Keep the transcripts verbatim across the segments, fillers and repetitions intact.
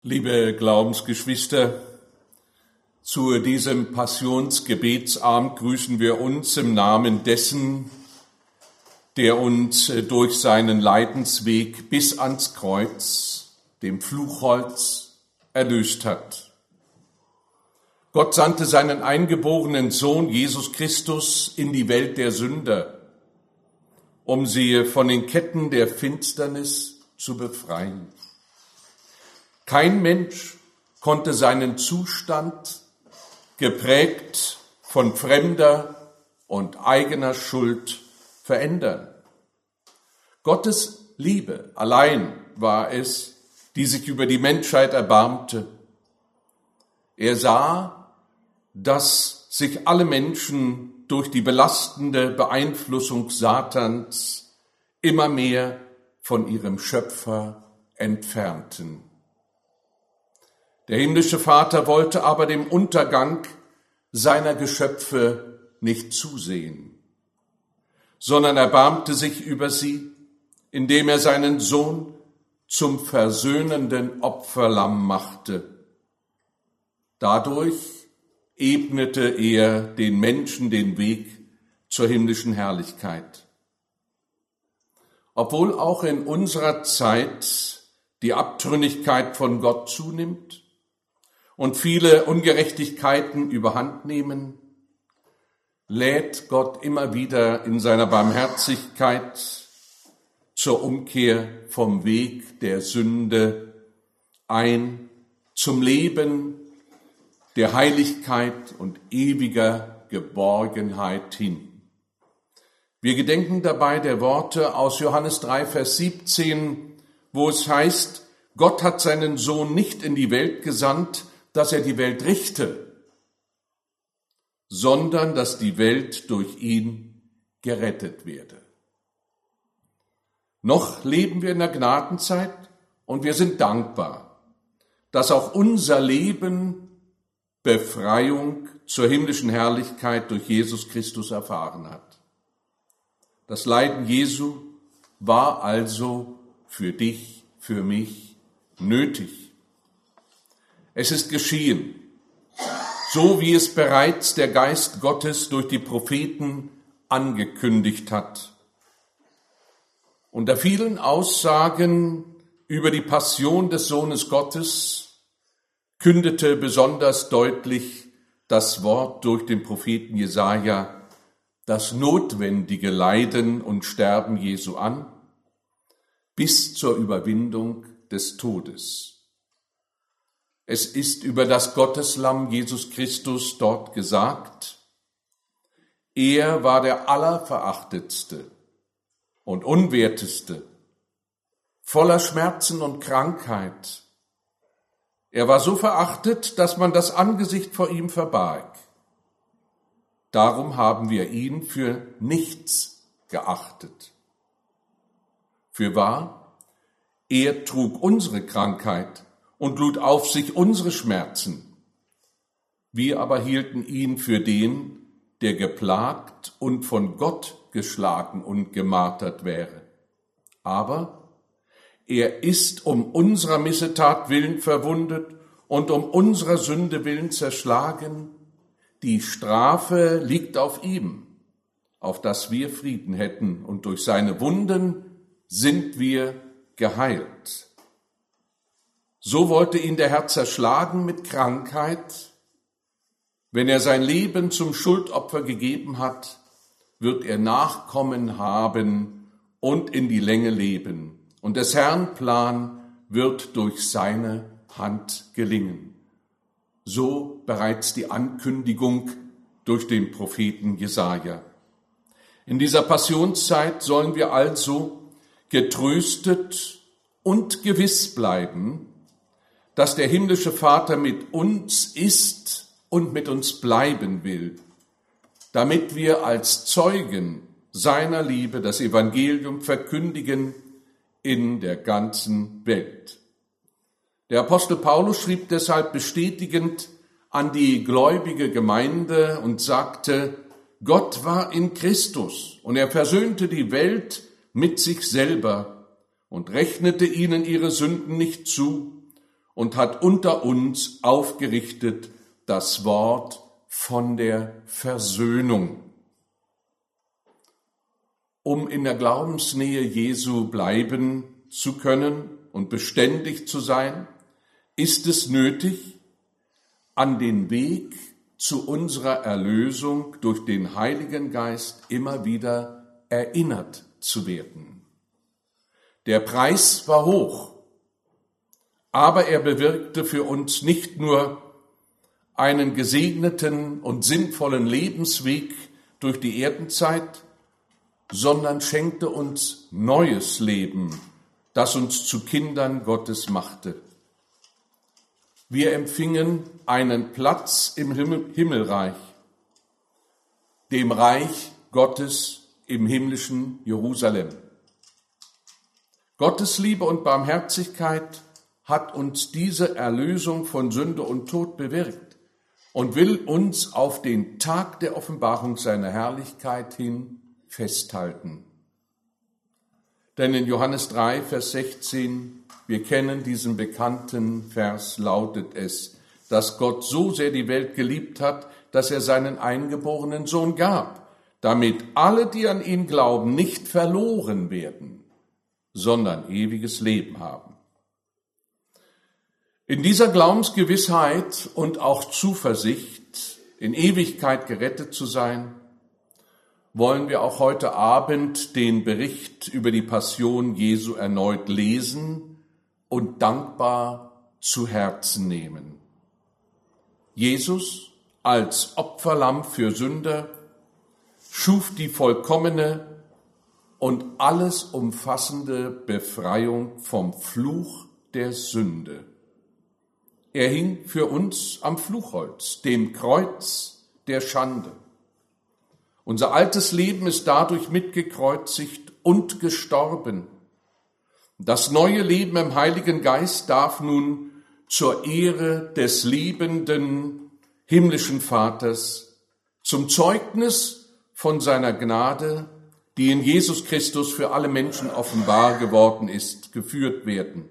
Liebe Glaubensgeschwister, zu diesem Passionsgebetsabend grüßen wir uns im Namen dessen, der uns durch seinen Leidensweg bis ans Kreuz, dem Fluchholz, erlöst hat. Gott sandte seinen eingeborenen Sohn Jesus Christus in die Welt der Sünder, um sie von den Ketten der Finsternis zu befreien. Kein Mensch konnte seinen Zustand, geprägt von fremder und eigener Schuld, verändern. Gottes Liebe allein war es, die sich über die Menschheit erbarmte. Er sah, dass sich alle Menschen durch die belastende Beeinflussung Satans immer mehr von ihrem Schöpfer entfernten. Der himmlische Vater wollte aber dem Untergang seiner Geschöpfe nicht zusehen, sondern erbarmte sich über sie, indem er seinen Sohn zum versöhnenden Opferlamm machte. Dadurch ebnete er den Menschen den Weg zur himmlischen Herrlichkeit. Obwohl auch in unserer Zeit die Abtrünnigkeit von Gott zunimmt und viele Ungerechtigkeiten überhand nehmen, lädt Gott immer wieder in seiner Barmherzigkeit zur Umkehr vom Weg der Sünde ein, zum Leben der Heiligkeit und ewiger Geborgenheit hin. Wir gedenken dabei der Worte aus Johannes drei, Vers siebzehn, wo es heißt, Gott hat seinen Sohn nicht in die Welt gesandt, dass er die Welt richte, sondern dass die Welt durch ihn gerettet werde. Noch leben wir in der Gnadenzeit und wir sind dankbar, dass auch unser Leben Befreiung zur himmlischen Herrlichkeit durch Jesus Christus erfahren hat. Das Leiden Jesu war also für dich, für mich nötig. Es ist geschehen, so wie es bereits der Geist Gottes durch die Propheten angekündigt hat. Unter vielen Aussagen über die Passion des Sohnes Gottes kündete besonders deutlich das Wort durch den Propheten Jesaja das notwendige Leiden und Sterben Jesu an, bis zur Überwindung des Todes. Es ist über das Gotteslamm Jesus Christus dort gesagt, er war der Allerverachtetste und Unwerteste, voller Schmerzen und Krankheit. Er war so verachtet, dass man das Angesicht vor ihm verbarg. Darum haben wir ihn für nichts geachtet. Fürwahr, er trug unsere Krankheit und lud auf sich unsere Schmerzen. Wir aber hielten ihn für den, der geplagt und von Gott geschlagen und gemartert wäre. Aber er ist um unserer Missetat willen verwundet und um unserer Sünde willen zerschlagen. Die Strafe liegt auf ihm, auf dass wir Frieden hätten, und durch seine Wunden sind wir geheilt. So wollte ihn der Herr zerschlagen mit Krankheit. Wenn er sein Leben zum Schuldopfer gegeben hat, wird er Nachkommen haben und in die Länge leben. Und des Herrn Plan wird durch seine Hand gelingen. So bereits die Ankündigung durch den Propheten Jesaja. In dieser Passionszeit sollen wir also getröstet und gewiss bleiben, dass der himmlische Vater mit uns ist und mit uns bleiben will, damit wir als Zeugen seiner Liebe das Evangelium verkündigen in der ganzen Welt. Der Apostel Paulus schrieb deshalb bestätigend an die gläubige Gemeinde und sagte, Gott war in Christus und er versöhnte die Welt mit sich selber und rechnete ihnen ihre Sünden nicht zu und hat unter uns aufgerichtet das Wort von der Versöhnung. Um in der Glaubensnähe Jesu bleiben zu können und beständig zu sein, ist es nötig, an den Weg zu unserer Erlösung durch den Heiligen Geist immer wieder erinnert zu werden. Der Preis war hoch, aber er bewirkte für uns nicht nur einen gesegneten und sinnvollen Lebensweg durch die Erdenzeit, sondern schenkte uns neues Leben, das uns zu Kindern Gottes machte. Wir empfingen einen Platz im Himmel, Himmelreich, dem Reich Gottes im himmlischen Jerusalem. Gottes Liebe und Barmherzigkeit hat uns diese Erlösung von Sünde und Tod bewirkt und will uns auf den Tag der Offenbarung seiner Herrlichkeit hin festhalten. Denn in Johannes drei, Vers sechzehn, wir kennen diesen bekannten Vers, lautet es, dass Gott so sehr die Welt geliebt hat, dass er seinen eingeborenen Sohn gab, damit alle, die an ihn glauben, nicht verloren werden, sondern ewiges Leben haben. In dieser Glaubensgewissheit und auch Zuversicht, in Ewigkeit gerettet zu sein, wollen wir auch heute Abend den Bericht über die Passion Jesu erneut lesen und dankbar zu Herzen nehmen. Jesus als Opferlamm für Sünder schuf die vollkommene und alles umfassende Befreiung vom Fluch der Sünde. Er hing für uns am Fluchholz, dem Kreuz der Schande. Unser altes Leben ist dadurch mitgekreuzigt und gestorben. Das neue Leben im Heiligen Geist darf nun zur Ehre des liebenden himmlischen Vaters, zum Zeugnis von seiner Gnade, die in Jesus Christus für alle Menschen offenbar geworden ist, geführt werden.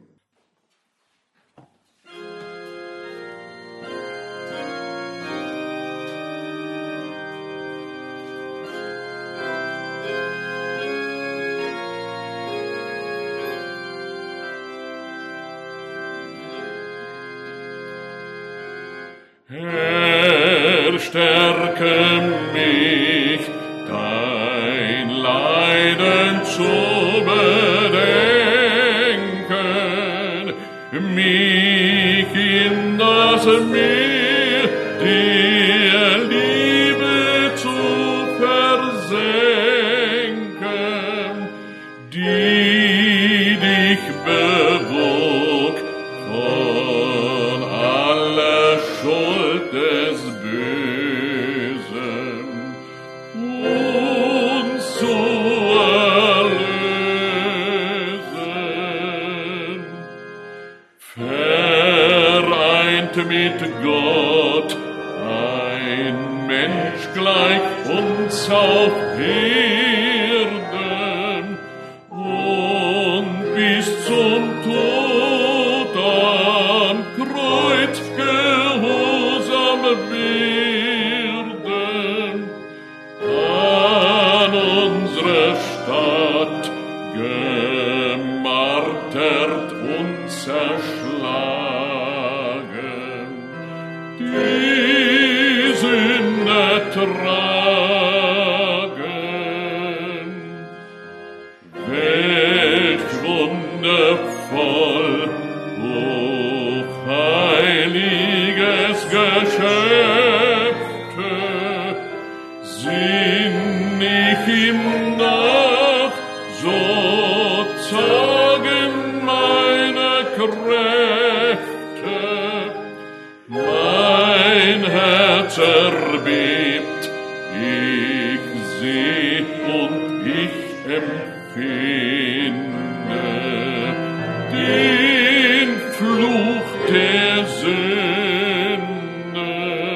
Herr, stärke mich, dein Leiden zu bedenken, mich in das Meer der Liebe zu versenken, die dich bewog von aller Schuld des Bösen, uns zu erlösen. Vereint mit Gott, ein Mensch gleich uns auf Erden, und bis zum Tod am Kreuz gehorsam werden, an unsere Stadt gemartert und zerschlagen, die Sünde tragen. Welch wundervoll, hochheiliges Geschöpfe, sinn ich ihm nach, so zagen meine Kräfte. Mein Herz erbebt, ich seh und ich empfinde den Fluch der Sünde.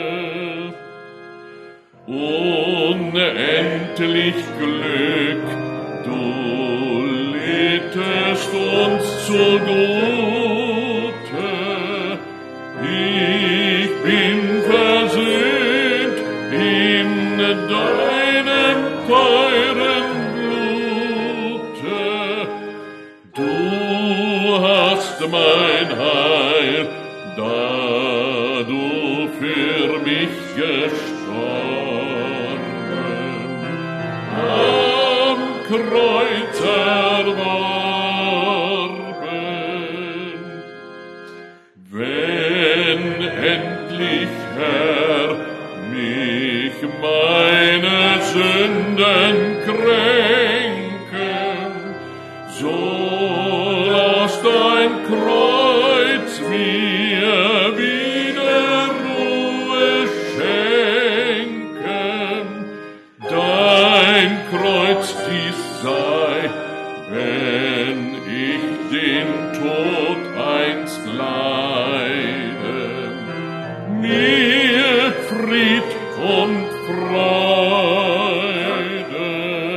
Unendlich Glück, du lädtest uns zugute, da du für mich gestorben, am Kreuz erworben. Wenn endlich, Herr, mich meine Sünden kränken, so lass dein Kreuz mir wieder Ruhe schenken. Dein Kreuz dies sei, wenn ich den Tod einst leide, mir Fried und Freude.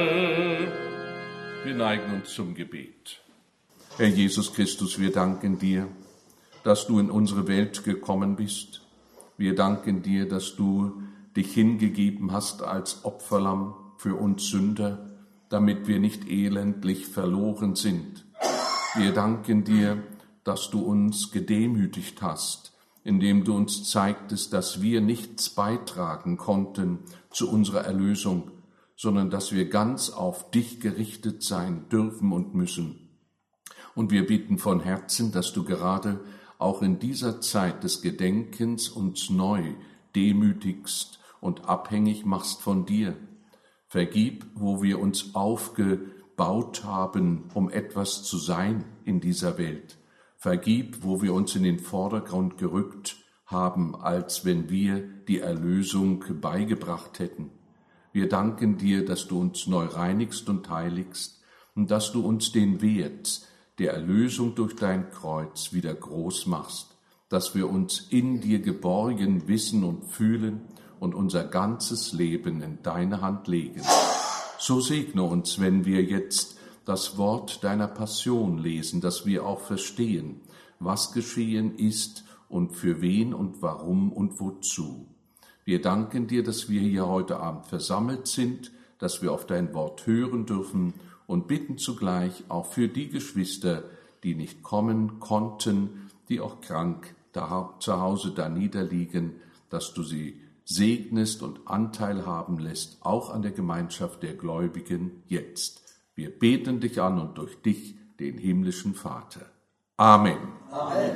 Wir neigen uns zum Gebet. Herr Jesus Christus, wir danken dir, dass du in unsere Welt gekommen bist. Wir danken dir, dass du dich hingegeben hast als Opferlamm für uns Sünder, damit wir nicht elendlich verloren sind. Wir danken dir, dass du uns gedemütigt hast, indem du uns zeigtest, dass wir nichts beitragen konnten zu unserer Erlösung, sondern dass wir ganz auf dich gerichtet sein dürfen und müssen. Und wir bitten von Herzen, dass du gerade auch in dieser Zeit des Gedenkens uns neu demütigst und abhängig machst von dir. Vergib, wo wir uns aufgebaut haben, um etwas zu sein in dieser Welt. Vergib, wo wir uns in den Vordergrund gerückt haben, als wenn wir die Erlösung beigebracht hätten. Wir danken dir, dass du uns neu reinigst und heiligst und dass du uns den Wert der Erlösung durch dein Kreuz wieder groß machst, dass wir uns in dir geborgen wissen und fühlen und unser ganzes Leben in deine Hand legen. So segne uns, wenn wir jetzt das Wort deiner Passion lesen, dass wir auch verstehen, was geschehen ist und für wen und warum und wozu. Wir danken dir, dass wir hier heute Abend versammelt sind, dass wir auf dein Wort hören dürfen und bitten zugleich auch für die Geschwister, die nicht kommen konnten, die auch krank da, zu Hause da niederliegen, dass du sie segnest und Anteil haben lässt, auch an der Gemeinschaft der Gläubigen jetzt. Wir beten dich an und durch dich den himmlischen Vater. Amen. Amen.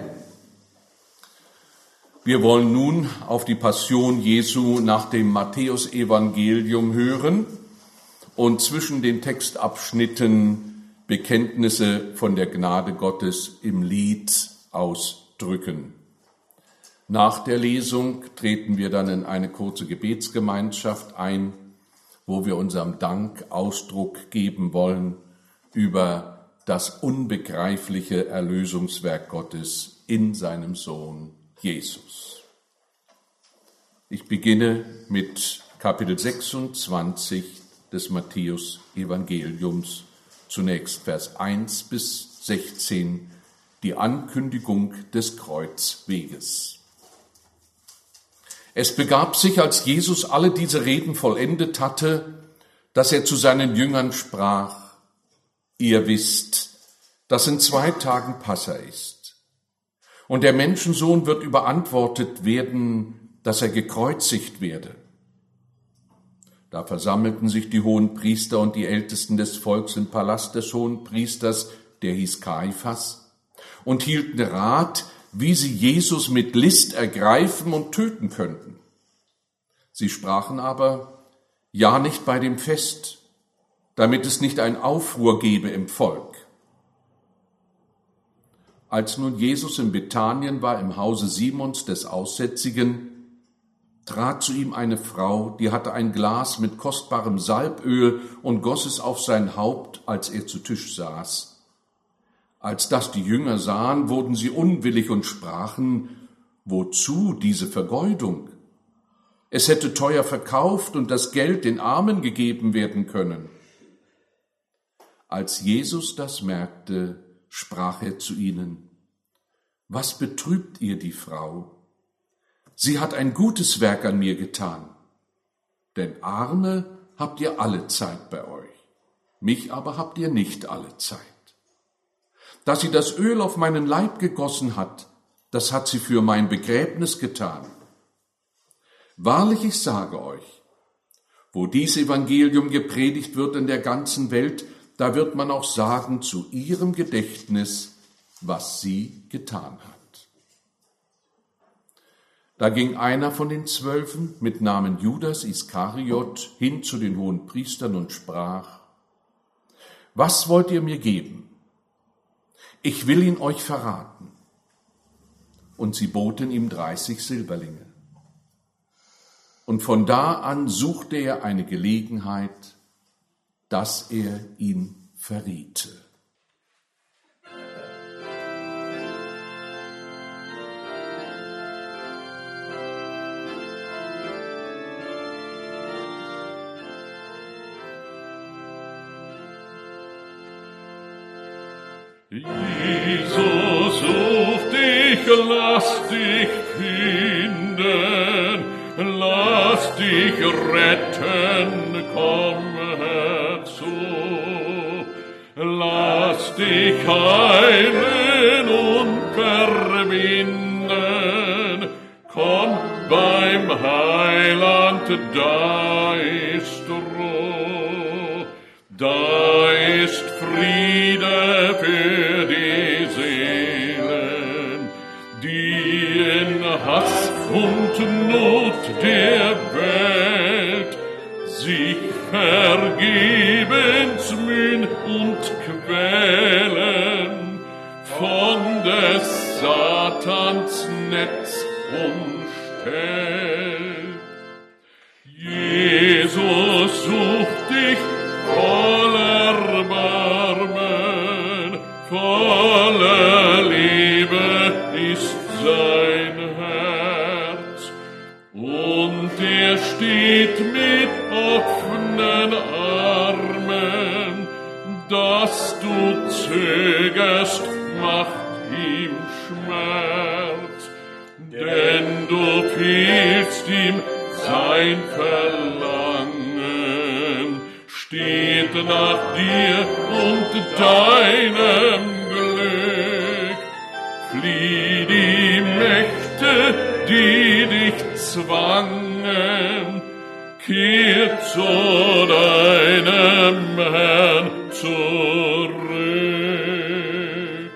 Wir wollen nun auf die Passion Jesu nach dem Matthäusevangelium hören und zwischen den Textabschnitten Bekenntnisse von der Gnade Gottes im Lied ausdrücken. Nach der Lesung treten wir dann in eine kurze Gebetsgemeinschaft ein, wo wir unserem Dank Ausdruck geben wollen über das unbegreifliche Erlösungswerk Gottes in seinem Sohn Jesus. Ich beginne mit Kapitel sechsundzwanzig des Matthäus-Evangeliums, zunächst Vers eins bis sechzehn, die Ankündigung des Kreuzweges. Es begab sich, als Jesus alle diese Reden vollendet hatte, dass er zu seinen Jüngern sprach: Ihr wisst, dass in zwei Tagen Passa ist. Und der Menschensohn wird überantwortet werden, dass er gekreuzigt werde. Da versammelten sich die Hohenpriester und die Ältesten des Volks im Palast des Hohenpriesters, der hieß Kaiphas, und hielten Rat, wie sie Jesus mit List ergreifen und töten könnten. Sie sprachen aber: Ja, nicht bei dem Fest, damit es nicht ein Aufruhr gebe im Volk. Als nun Jesus in Bethanien war, im Hause Simons des Aussätzigen, trat zu ihm eine Frau, die hatte ein Glas mit kostbarem Salböl und goss es auf sein Haupt, als er zu Tisch saß. Als das die Jünger sahen, wurden sie unwillig und sprachen: Wozu diese Vergeudung? Es hätte teuer verkauft und das Geld den Armen gegeben werden können. Als Jesus das merkte, sprach er zu ihnen: Was betrübt ihr die Frau? Sie hat ein gutes Werk an mir getan. Denn Arme habt ihr alle Zeit bei euch, mich aber habt ihr nicht alle Zeit. Dass sie das Öl auf meinen Leib gegossen hat, das hat sie für mein Begräbnis getan. Wahrlich, ich sage euch, wo dies Evangelium gepredigt wird in der ganzen Welt, da wird man auch sagen zu ihrem Gedächtnis, was sie getan hat. Da ging einer von den Zwölfen mit Namen Judas Iskariot hin zu den Hohenpriestern und sprach: Was wollt ihr mir geben? Ich will ihn euch verraten. Und sie boten ihm dreißig Silberlinge. Und von da an suchte er eine Gelegenheit, dass er ihn verriete. Jesus sucht dich, lass dich finden, lass dich retten, komm herzu. Lass dich heilen und verbinden, komm beim Heiland, da ist Ruhe, da ist Friede für die Seelen, die in Hass und Not der Welt sich vergebens mühen und quälen, von des Satans Netz umstellt. Jesus sucht dich voller Barmen, voller Liebe ist sein Herz, und er steht mit offenen Armen. Dass du zögerst, macht ihm Schmerz, denn du fehlst ihm sein Verlangen, steht nach dir und deinem Glück. Flieh die Mächte, die dich zwangen, kehr zu deinem Herrn zurück.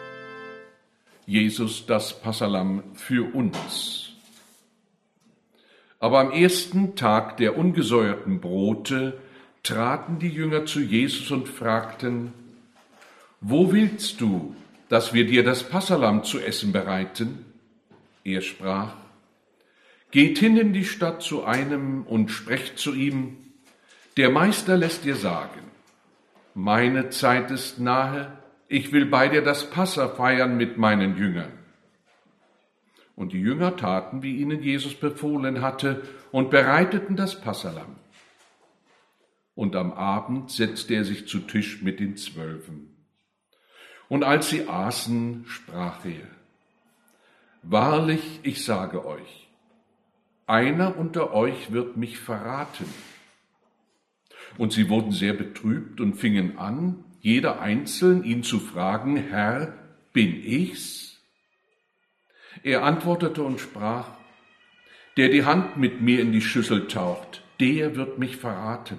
Jesus, das Passahlamm für uns. Aber am ersten Tag der ungesäuerten Brote traten die Jünger zu Jesus und fragten: Wo willst du, dass wir dir das Passahlamm zu essen bereiten? Er sprach: Geht hin in die Stadt zu einem und sprecht zu ihm: Der Meister lässt dir sagen: Meine Zeit ist nahe, ich will bei dir das Passa feiern mit meinen Jüngern. Und die Jünger taten, wie ihnen Jesus befohlen hatte, und bereiteten das Passahlamm. Und am Abend setzte er sich zu Tisch mit den Zwölfen. Und als sie aßen, sprach er: Wahrlich, ich sage euch, einer unter euch wird mich verraten. Und sie wurden sehr betrübt und fingen an, jeder einzeln ihn zu fragen: Herr, bin ich's? Er antwortete und sprach: Der die Hand mit mir in die Schüssel taucht, der wird mich verraten.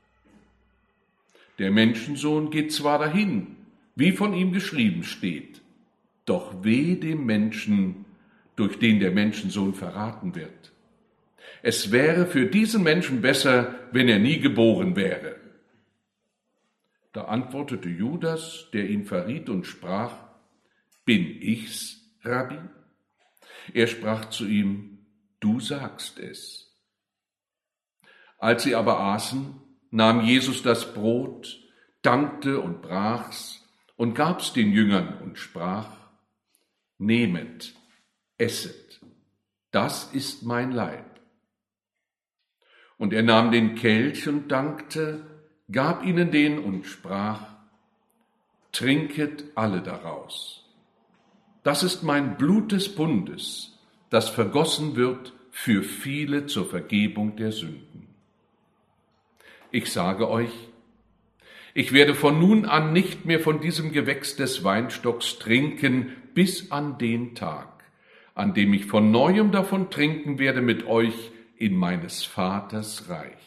Der Menschensohn geht zwar dahin, wie von ihm geschrieben steht, doch weh dem Menschen, durch den der Menschensohn verraten wird. Es wäre für diesen Menschen besser, wenn er nie geboren wäre. Da antwortete Judas, der ihn verriet, und sprach: Bin ich's, Rabbi? Er sprach zu ihm: Du sagst es. Als sie aber aßen, nahm Jesus das Brot, dankte und brach's und gab's den Jüngern und sprach: Nehmet, esset, das ist mein Leib. Und er nahm den Kelch und dankte, gab ihnen den und sprach: Trinket alle daraus. Das ist mein Blut des Bundes, das vergossen wird für viele zur Vergebung der Sünden. Ich sage euch, ich werde von nun an nicht mehr von diesem Gewächs des Weinstocks trinken, bis an den Tag, an dem ich von neuem davon trinken werde mit euch in meines Vaters Reich.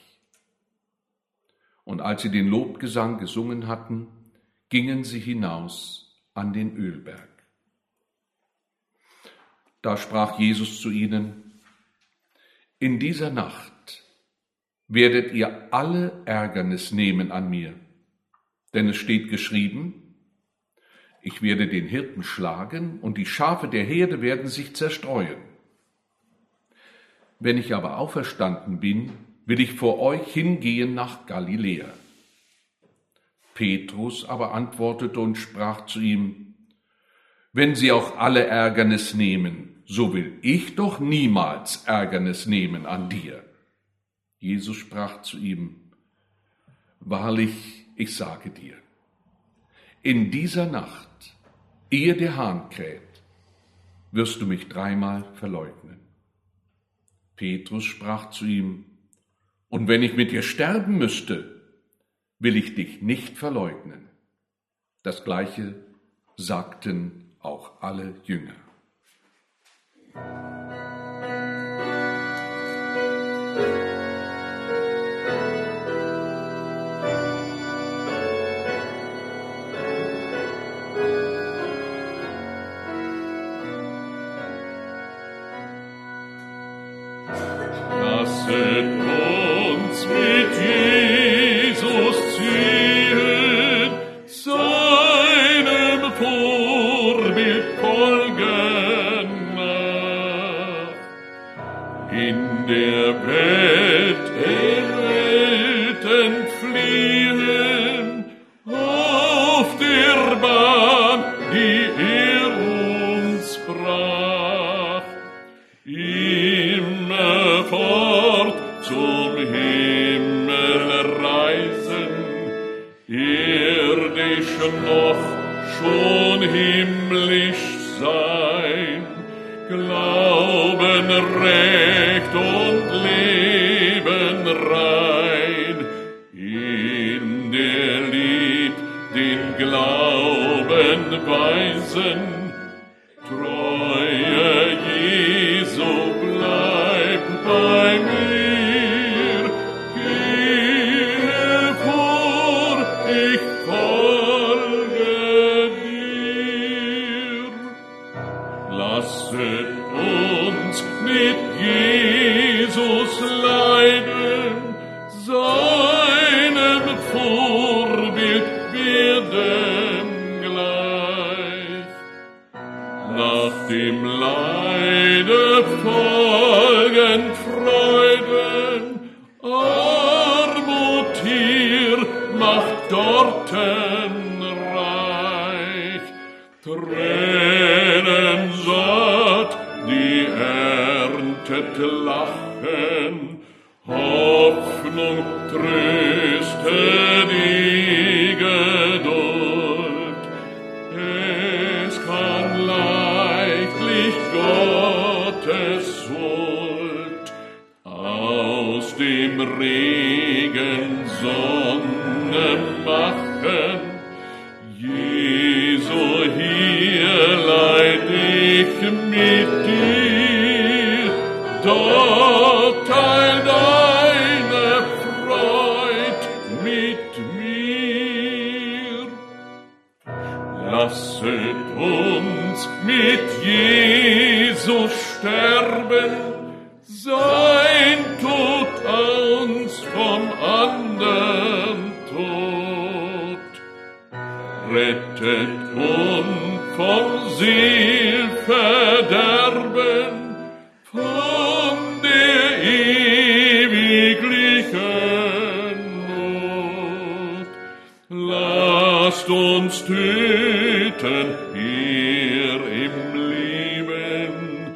Und als sie den Lobgesang gesungen hatten, gingen sie hinaus an den Ölberg. Da sprach Jesus zu ihnen: In dieser Nacht werdet ihr alle Ärgernis nehmen an mir, denn es steht geschrieben: Ich werde den Hirten schlagen, und die Schafe der Herde werden sich zerstreuen. Wenn ich aber auferstanden bin, will ich vor euch hingehen nach Galiläa. Petrus aber antwortete und sprach zu ihm: Wenn sie auch alle Ärgernis nehmen, so will ich doch niemals Ärgernis nehmen an dir. Jesus sprach zu ihm: Wahrlich, ich sage dir, in dieser Nacht, ehe der Hahn kräht, wirst du mich dreimal verleugnen. Petrus sprach zu ihm: Und wenn ich mit dir sterben müsste, will ich dich nicht verleugnen. Das Gleiche sagten auch alle Jünger. Lasset uns mit Jesus ziehen, seinem Vorbild folgen nach. In der Welt Erwählten fliehen, auf der Bahn, die er uns brach. Immerfort zum Himmel reisen, irdisch noch schon himmlisch sein, Glauben recht und Leben rein, in der Lieb den Glauben weisen, Treue Jesu bleibt bei mir, gehe vor, ich folge dir. Lasset uns mit Jesus leiden, seinem Vorbild werden gleich. Nach dem Leide folgen Freuden, Armut hier macht dorten reich. Tränen satt, die erntet Lachen, Hoffnung tröste die Geduld. Es kann leichtlich Gottes Huld aus dem Regen Sonne machen. Jesu, hier leid ich mit dir, dort teil deine Freud mit mir. Lasset uns mit Jesus sterben, sein Tod uns vom andern Tod. Rettet uns vom Seelverderben, von der ewiglichen Not. Lasst uns töten hier im Leben,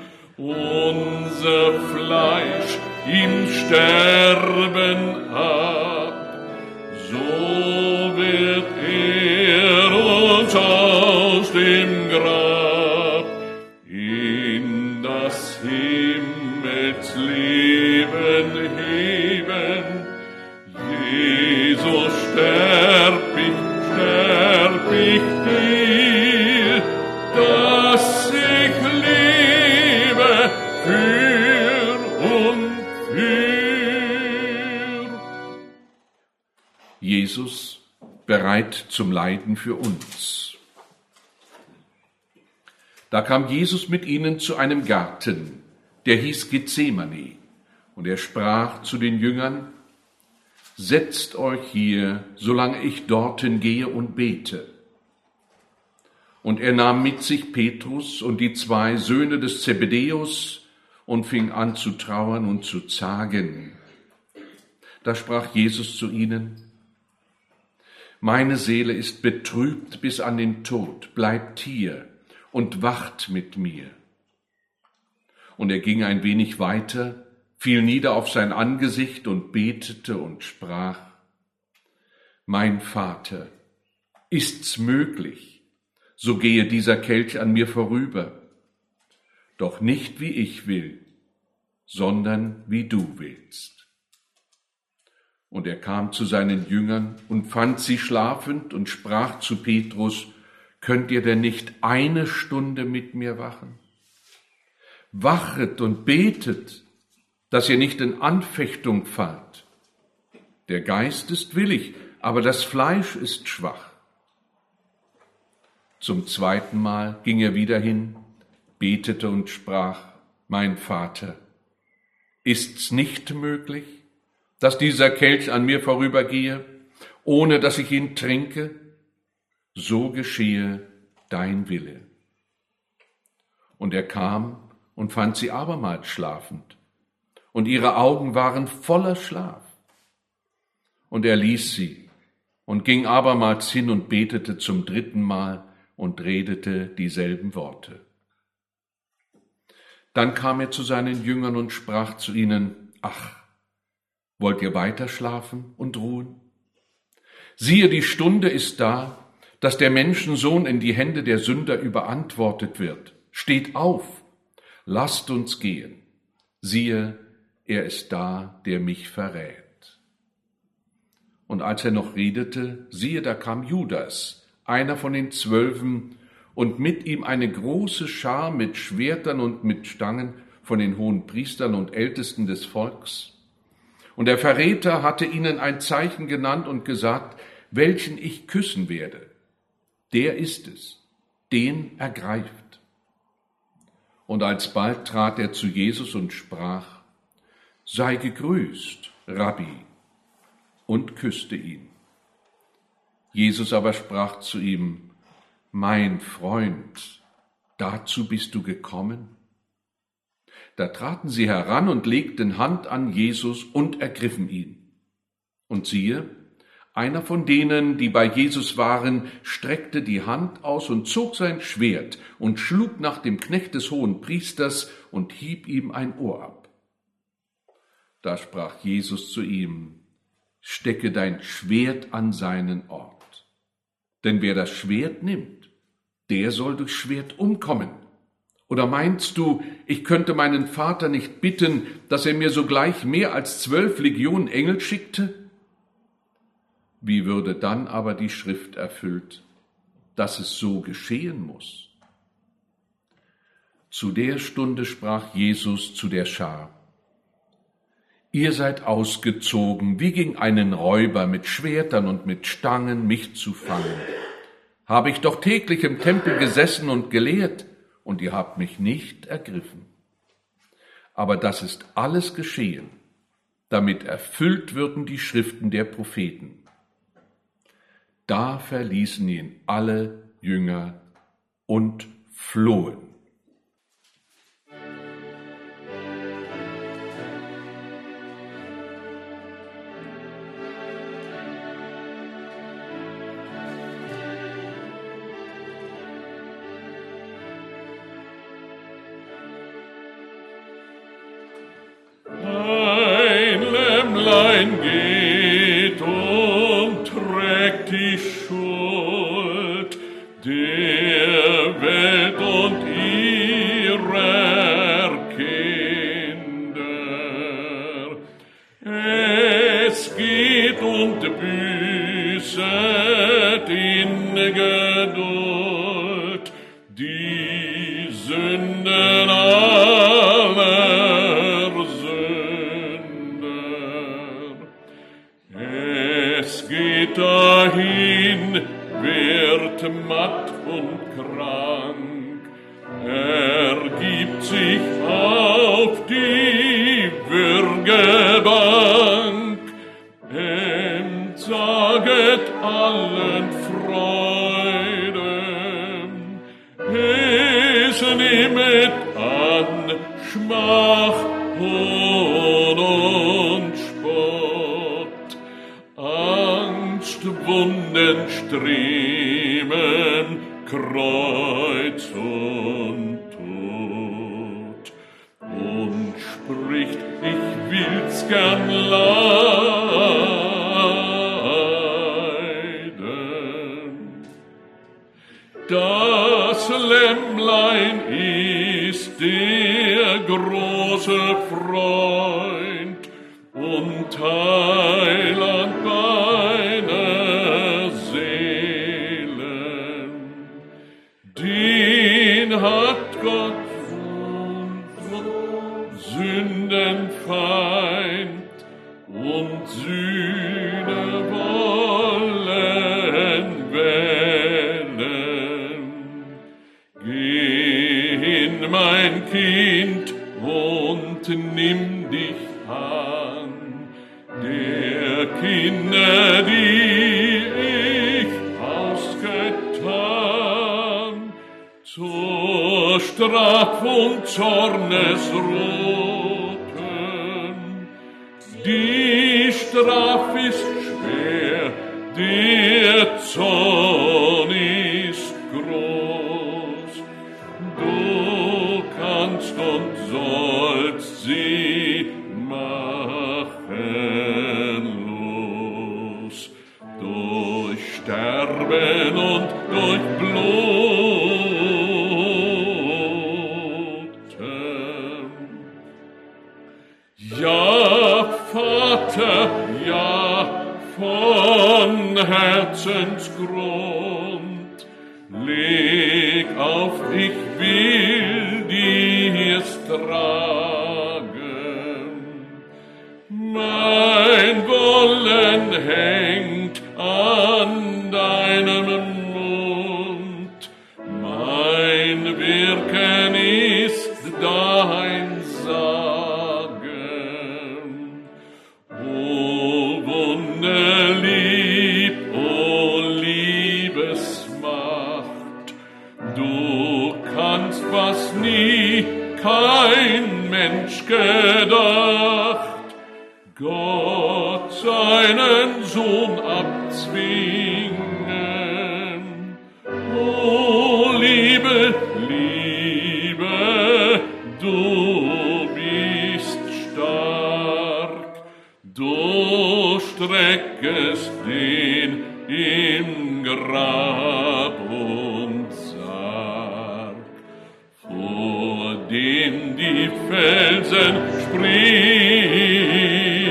unser Fleisch im Sterben ab, so wird er uns aus dem Grab in das Himmelsleben heben. Jesus, sterb ich, sterb ich dir, dass ich lebe Jesus, bereit zum Leiden für uns. Da kam Jesus mit ihnen zu einem Garten, der hieß Gethsemane, und er sprach zu den Jüngern: Setzt euch hier, solange ich dorthin gehe und bete. Und er nahm mit sich Petrus und die zwei Söhne des Zebedäus und fing an zu trauern und zu zagen. Da sprach Jesus zu ihnen: Meine Seele ist betrübt bis an den Tod, bleibt hier und wacht mit mir. Und er ging ein wenig weiter, fiel nieder auf sein Angesicht und betete und sprach: Mein Vater, ist's möglich, so gehe dieser Kelch an mir vorüber, doch nicht wie ich will, sondern wie du willst. Und er kam zu seinen Jüngern und fand sie schlafend und sprach zu Petrus: Könnt ihr denn nicht eine Stunde mit mir wachen? Wachet und betet, dass ihr nicht in Anfechtung fallt. Der Geist ist willig, aber das Fleisch ist schwach. Zum zweiten Mal ging er wieder hin, betete und sprach: Mein Vater, ist's nicht möglich, dass dieser Kelch an mir vorübergehe, ohne dass ich ihn trinke? So geschehe dein Wille. Und er kam und fand sie abermals schlafend, und ihre Augen waren voller Schlaf. Und er ließ sie und ging abermals hin und betete zum dritten Mal und redete dieselben Worte. Dann kam er zu seinen Jüngern und sprach zu ihnen: Ach, wollt ihr weiter schlafen und ruhen? Siehe, die Stunde ist da, dass der Menschensohn in die Hände der Sünder überantwortet wird. Steht auf, lasst uns gehen. Siehe, er ist da, der mich verrät. Und als er noch redete, siehe, da kam Judas, einer von den Zwölfen, und mit ihm eine große Schar mit Schwertern und mit Stangen von den hohen Priestern und Ältesten des Volks. Und der Verräter hatte ihnen ein Zeichen genannt und gesagt: Welchen ich küssen werde, der ist es, den ergreift. Und alsbald trat er zu Jesus und sprach: Sei gegrüßt, Rabbi, und küsste ihn. Jesus aber sprach zu ihm: Mein Freund, dazu bist du gekommen? Da traten sie heran und legten Hand an Jesus und ergriffen ihn. Und siehe, einer von denen, die bei Jesus waren, streckte die Hand aus und zog sein Schwert und schlug nach dem Knecht des hohen Priesters und hieb ihm ein Ohr ab. Da sprach Jesus zu ihm: Stecke dein Schwert an seinen Ort. Denn wer das Schwert nimmt, der soll durch Schwert umkommen. Oder meinst du, ich könnte meinen Vater nicht bitten, dass er mir sogleich mehr als zwölf Legionen Engel schickte? Wie würde dann aber die Schrift erfüllt, dass es so geschehen muss? Zu der Stunde sprach Jesus zu der Schar: Ihr seid ausgezogen wie gegen einen Räuber mit Schwertern und mit Stangen, mich zu fangen. Habe ich doch täglich im Tempel gesessen und gelehrt, und ihr habt mich nicht ergriffen. Aber das ist alles geschehen, damit erfüllt würden die Schriften der Propheten. Da verließen ihn alle Jünger und flohen. Ein geht und trägt die Schuld der Welt und ihrer Kinder. Es geht und büßet in Geduld die Sünden aller Sünder. Es geht auf die Würgebank, entsaget allen Freuden, es nehmet an Schmach, Hohn und Spott, Angst, Wunden striemen, Kreuz und Tod, und spricht, ich will's gern leiden. Das Lämmlein ist der große Freund und Heiland meiner Seelen. Den hat Gott Sündenfeind und Sühne wollen wählen. Geh hin, mein Kind, und nimm dich an der Kinder, die ich ausgetan, zur Straf und Zornesroten. Die Straf ist schwer, der Zorn ist groß. Du kannst und sollst sie machen los, durch Sterben und durch Bluten. Ja, Vater, ja, von Herzensgrund, leg auf, ich will dir's tragen. Mein Wollen hängt an deinem Mund, mein Wirken ist dein Sagen. O Wunderlieb, o Liebesmacht, du kannst, was nie kein Mensch gedacht, Gott seinen Sohn abzwingen. O Liebe, Liebe, du bist stark, du streckest den im Grab und Sarg, vor dem die Felsen springen.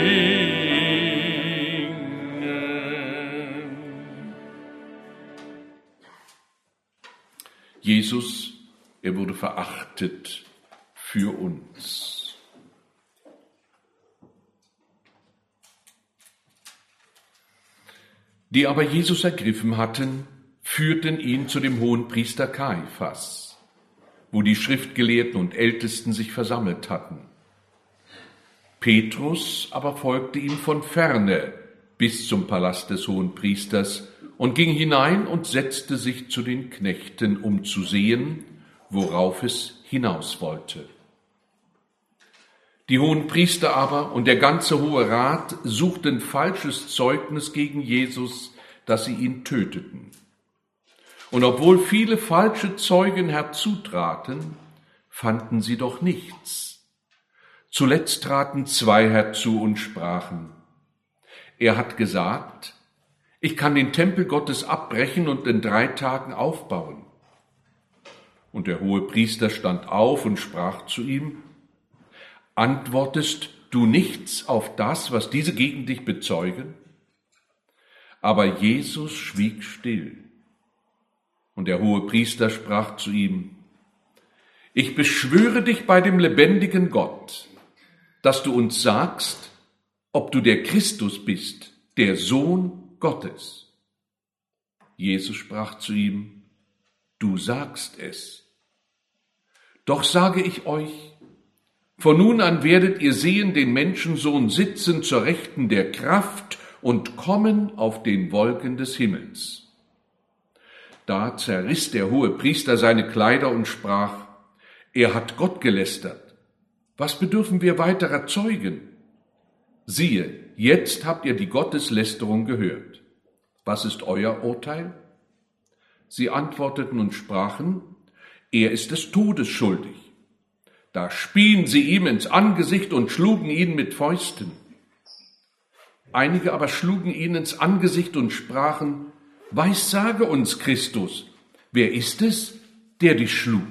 Jesus, er wurde verachtet für uns. Die aber Jesus ergriffen hatten, führten ihn zu dem Hohenpriester Kaiphas, wo die Schriftgelehrten und Ältesten sich versammelt hatten. Petrus aber folgte ihm von ferne bis zum Palast des Hohenpriesters und ging hinein und setzte sich zu den Knechten, um zu sehen, worauf es hinaus wollte. Die Hohenpriester aber und der ganze Hohe Rat suchten falsches Zeugnis gegen Jesus, dass sie ihn töteten. Und obwohl viele falsche Zeugen herzutraten, fanden sie doch nichts. Zuletzt traten zwei herzu und sprachen: Er hat gesagt, ich kann den Tempel Gottes abbrechen und in drei Tagen aufbauen. Und der Hohepriester stand auf und sprach zu ihm: Antwortest du nichts auf das, was diese gegen dich bezeugen? Aber Jesus schwieg still. Und der Hohepriester sprach zu ihm: Ich beschwöre dich bei dem lebendigen Gott, dass du uns sagst, ob du der Christus bist, der Sohn Gottes. Jesus sprach zu ihm: Du sagst es. Doch sage ich euch, Von nun an werdet ihr sehen den Menschensohn sitzen zur Rechten der Kraft und kommen auf den Wolken des Himmels. Da zerriss der Hohepriester seine Kleider und sprach, er hat Gott gelästert. Was bedürfen wir weiterer Zeugen? Siehe, jetzt habt ihr die Gotteslästerung gehört. Was ist euer Urteil? Sie antworteten und sprachen, er ist des Todes schuldig. Da spien sie ihm ins Angesicht und schlugen ihn mit Fäusten. Einige aber schlugen ihn ins Angesicht und sprachen, weissage uns, Christus, wer ist es, der dich schlug?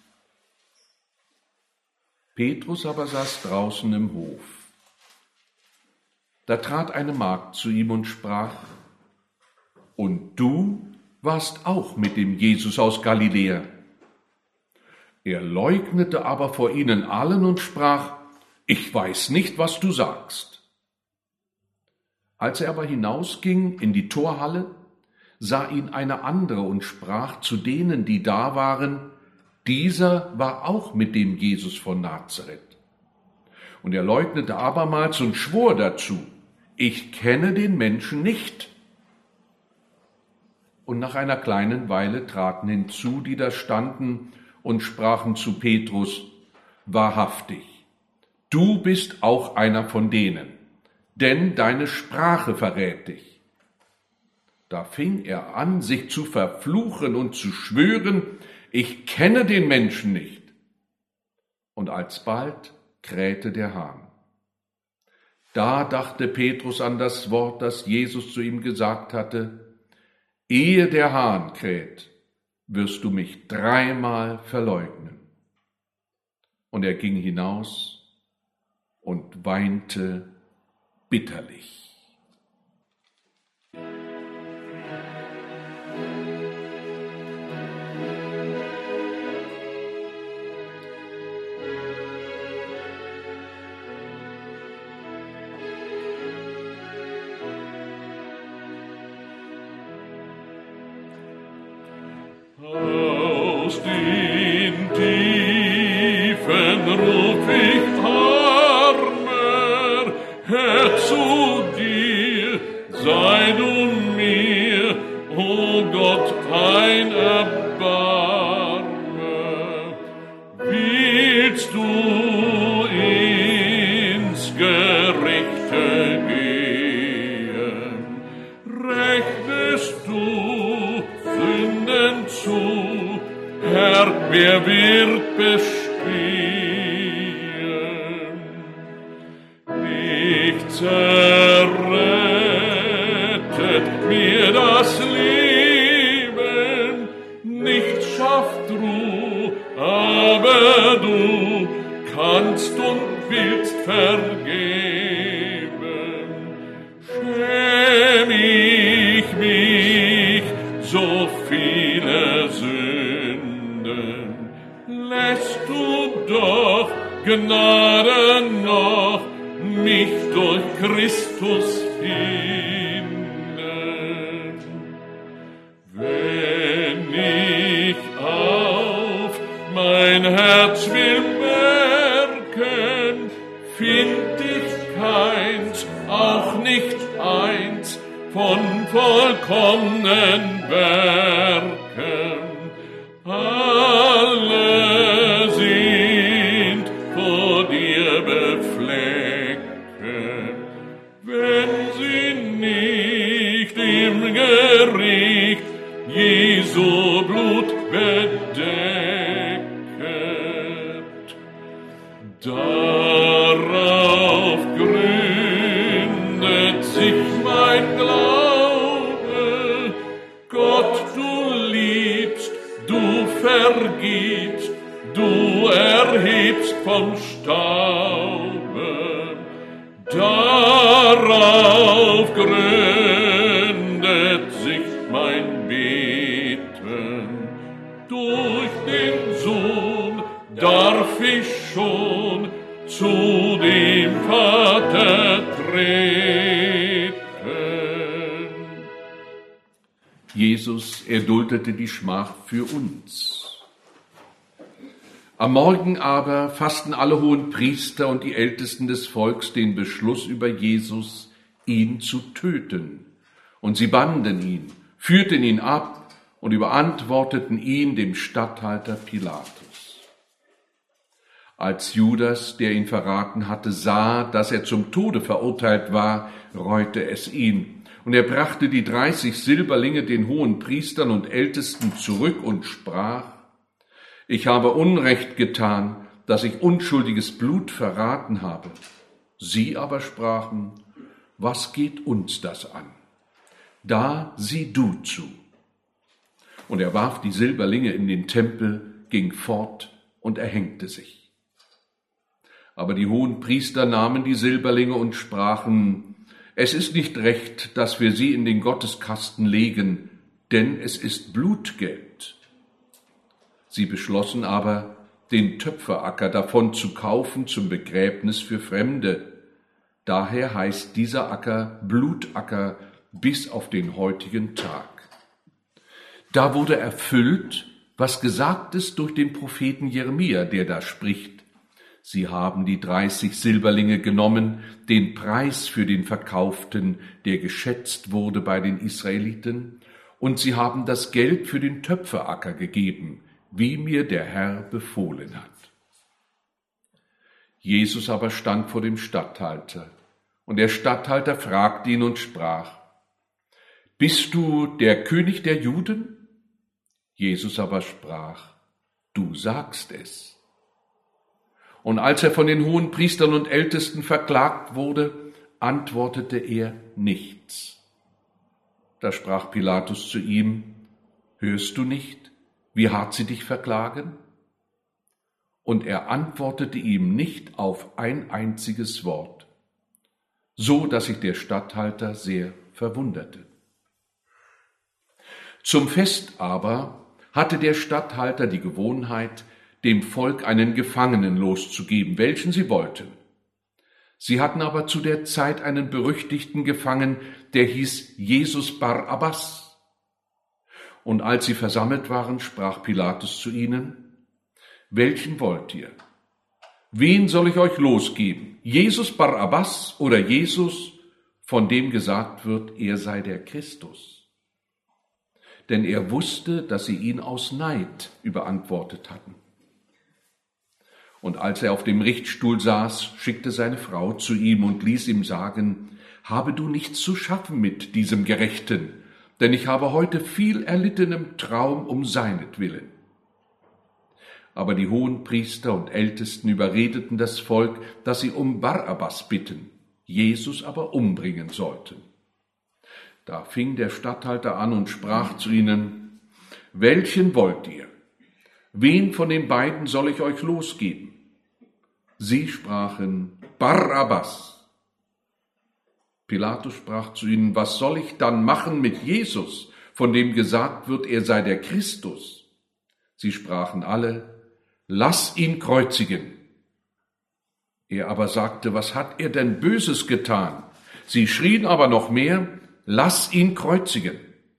Petrus aber saß draußen im Hof. Da trat eine Magd zu ihm und sprach, und du warst auch mit dem Jesus aus Galiläa. Er leugnete aber vor ihnen allen und sprach, ich weiß nicht, was du sagst. Als er aber hinausging in die Torhalle, sah ihn eine andere und sprach zu denen, die da waren, dieser war auch mit dem Jesus von Nazareth. Und er leugnete abermals und schwor dazu, ich kenne den Menschen nicht. Und nach einer kleinen Weile traten hinzu, die da standen, und sprachen zu Petrus, wahrhaftig, du bist auch einer von denen, denn deine Sprache verrät dich. Da fing er an, sich zu verfluchen und zu schwören, ich kenne den Menschen nicht. Und alsbald krähte der Hahn. Da dachte Petrus an das Wort, das Jesus zu ihm gesagt hatte, ehe der Hahn kräht, wirst du mich dreimal verleugnen. Und er ging hinaus und weinte bitterlich. Aus den Tiefen ruf ich armer Herr zu dir, sei du mir, o Gott, ein Erbarmer. Willst du ins Gerechte gehen, rechnest du Sünden zu, Herr, wer wird bestehen? Nicht zerrettet mir das Leben, nicht schafft Ruhe, aber du kannst und willst vergeben. Schäm ich mich so viele Sünden, lässt du doch Gnade noch mich durch Christus finden. Wenn ich auf mein Herz will merken, find ich keins, auch nicht eins von vollkommenen Werken. Alle sind vor dir befleckt, wenn sie nicht im Gericht Jesu Blut bedeckt. Darauf gründet sich mein Glaube, Gott, du liebst, du vergibst, du erhebst vom Staube. Darauf gründet sich mein Beten. Durch den Sohn darf ich schon zu dem Vater treten. Jesus erduldete die Schmach für uns. Am Morgen aber fassten alle hohen Priester und die Ältesten des Volks den Beschluss über Jesus, ihn zu töten. Und sie banden ihn, führten ihn ab und überantworteten ihn dem Statthalter Pilatus. Als Judas, der ihn verraten hatte, sah, dass er zum Tode verurteilt war, reute es ihn. Und er brachte die dreißig Silberlinge den hohen Priestern und Ältesten zurück und sprach: Ich habe Unrecht getan, dass ich unschuldiges Blut verraten habe. Sie aber sprachen: Was geht uns das an? Da sieh du zu. Und er warf die Silberlinge in den Tempel, ging fort und erhängte sich. Aber die hohen Priester nahmen die Silberlinge und sprachen: Es ist nicht recht, dass wir sie in den Gotteskasten legen, denn es ist Blutgeld. Sie beschlossen aber, den Töpferacker davon zu kaufen zum Begräbnis für Fremde. Daher heißt dieser Acker Blutacker bis auf den heutigen Tag. Da wurde erfüllt, was gesagt ist durch den Propheten Jeremia, der da spricht: Sie haben die dreißig Silberlinge genommen, den Preis für den Verkauften, der geschätzt wurde bei den Israeliten, und sie haben das Geld für den Töpferacker gegeben, wie mir der Herr befohlen hat. Jesus aber stand vor dem Statthalter, und der Statthalter fragte ihn und sprach: Bist du der König der Juden? Jesus aber sprach: Du sagst es. Und als er von den hohen Priestern und Ältesten verklagt wurde, antwortete er nichts. Da sprach Pilatus zu ihm: Hörst du nicht, wie hart sie dich verklagen? Und er antwortete ihm nicht auf ein einziges Wort, so dass sich der Statthalter sehr verwunderte. Zum Fest aber hatte der Statthalter die Gewohnheit, dem Volk einen Gefangenen loszugeben, welchen sie wollten. Sie hatten aber zu der Zeit einen berüchtigten gefangen, der hieß Jesus Barabbas. Und als sie versammelt waren, sprach Pilatus zu ihnen: Welchen wollt ihr? Wen soll ich euch losgeben? Jesus Barabbas oder Jesus, von dem gesagt wird, er sei der Christus? Denn er wusste, dass sie ihn aus Neid überantwortet hatten. Und als er auf dem Richtstuhl saß, schickte seine Frau zu ihm und ließ ihm sagen: Habe du nichts zu schaffen mit diesem Gerechten, denn ich habe heute viel erlitten im Traum um seinetwillen. Aber die hohen Priester und Ältesten überredeten das Volk, dass sie um Barabbas bitten, Jesus aber umbringen sollten. Da fing der Statthalter an und sprach zu ihnen: Welchen wollt ihr? Wen von den beiden soll ich euch losgeben? Sie sprachen: Barabbas. Pilatus sprach zu ihnen: Was soll ich dann machen mit Jesus, von dem gesagt wird, er sei der Christus? Sie sprachen alle: Lass ihn kreuzigen. Er aber sagte: Was hat er denn Böses getan? Sie schrien aber noch mehr: Lass ihn kreuzigen.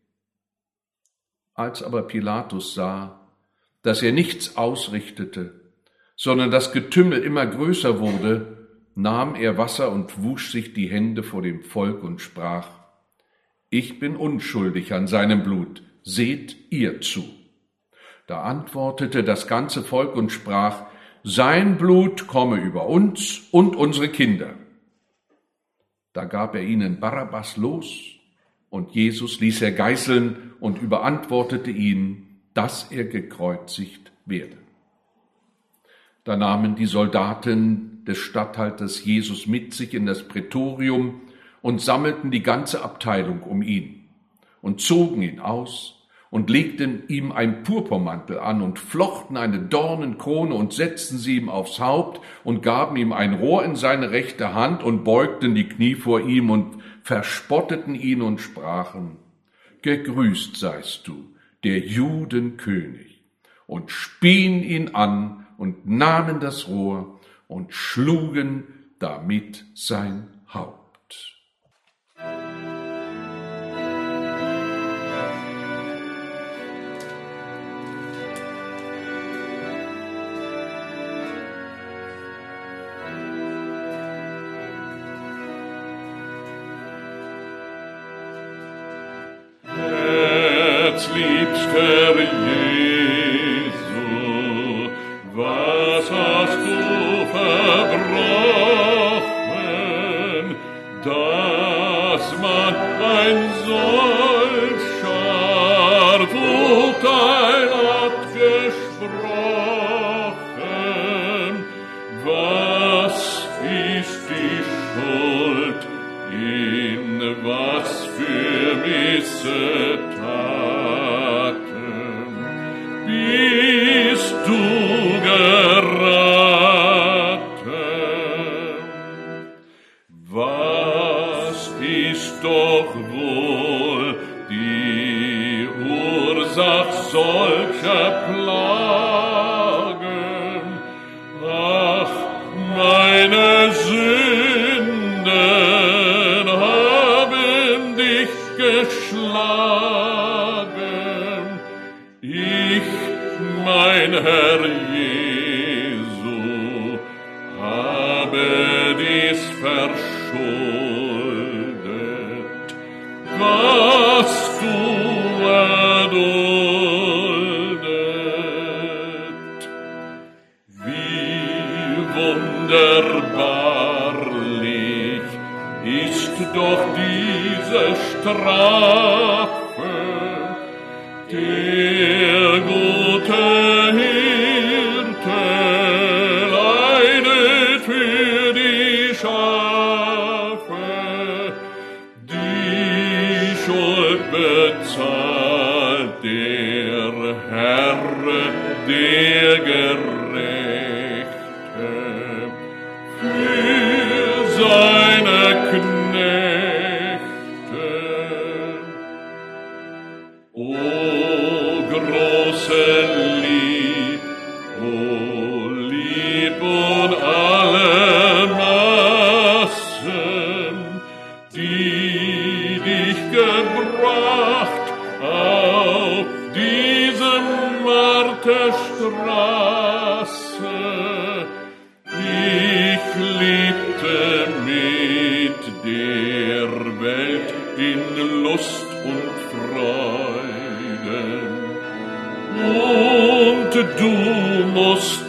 Als aber Pilatus sah, dass er nichts ausrichtete, sondern das Getümmel immer größer wurde, nahm er Wasser und wusch sich die Hände vor dem Volk und sprach: Ich bin unschuldig an seinem Blut, seht ihr zu. Da antwortete das ganze Volk und sprach: Sein Blut komme über uns und unsere Kinder. Da gab er ihnen Barabbas los, und Jesus ließ er geißeln und überantwortete ihn, dass er gekreuzigt werde. Da nahmen die Soldaten des Statthalters Jesus mit sich in das Prätorium und sammelten die ganze Abteilung um ihn und zogen ihn aus und legten ihm einen Purpurmantel an und flochten eine Dornenkrone und setzten sie ihm aufs Haupt und gaben ihm ein Rohr in seine rechte Hand und beugten die Knie vor ihm und verspotteten ihn und sprachen: Gegrüßt seist du, der Judenkönig, und spien ihn an und nahmen das Rohr und schlugen damit sein Haupt. herzliebster Jesu, was hast du verbrochen, dass man ein solcher Urteil hat gesprochen? Was ist die Schuld, in was für Missetaten bist du geraten? Was ist doch wohl die Ursache solcher Plagen? Ach, meine Sünden haben dich geschlagen. Ich, mein Herr Jesu, habe dies verschuldet, was du erduldet. Wie wunderbarlich ist doch diese Strafe, der gute Hirte leidet für die Schafe, die Schuld bezahlt der Herr, der Gerechte, für seine Knechte. O große Lieb, o Lieb und alle Massen, die dich gebracht auf diese Marterstraße. Ich liebte mit der Welt in Lust und Freuden, und du musst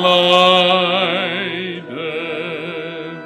leiden.